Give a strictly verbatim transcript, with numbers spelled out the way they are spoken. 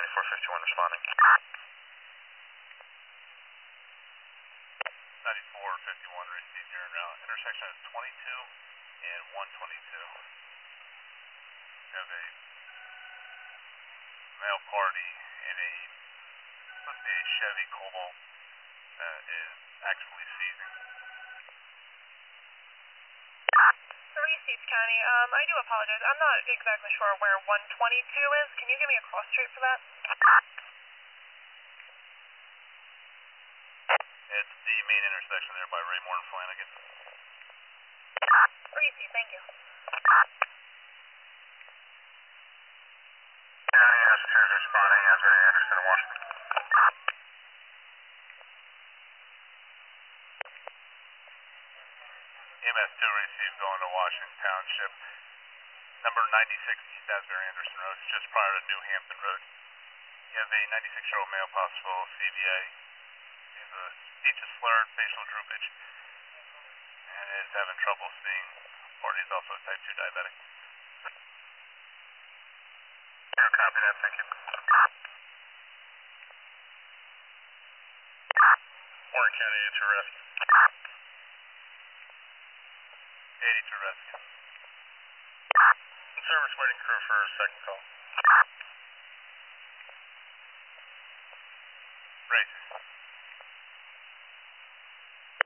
four fifty-one responding. ninety-four fifty-one received your route. Intersection is twenty-two and one twenty-two. We have a male party in a, supposed to be a Chevy Cobalt that is actually seizing. Received, County. Um, I do apologize. I'm not exactly sure where one twenty-two is. Can you give me a cross street for that? It's the main intersection there by Raymore and Flanagan. Received, thank you. County officers responding as Ray Anderson in Washington. E M S two received going to Washington Township. Number ninety-six East Asbury Anderson Road, it's just prior to New Hampton Road. You have a ninety-six-year-old male, possible C V A. He has a speech is slurred, facial droopage, and is having trouble seeing, or he's also a type two diabetic. Yeah, copy that, thank you. Warren County to rescue. eighty-two rescue. Service waiting crew for a second call. Race.